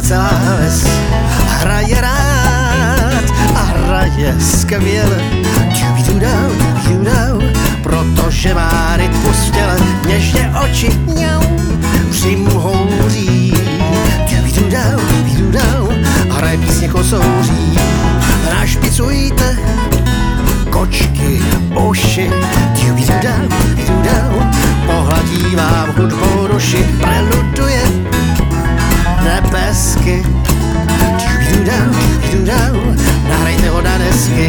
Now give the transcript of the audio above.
celá ves hraje rád a hraje skvěle. Protože má rytmus v těle, něžně oči mňau, přímu houří. Hraje písně kosouří. Našpicujte kočky uši. Pohladí vám hudbou duši, preluduje nebesky. Nahrajte ho na desky.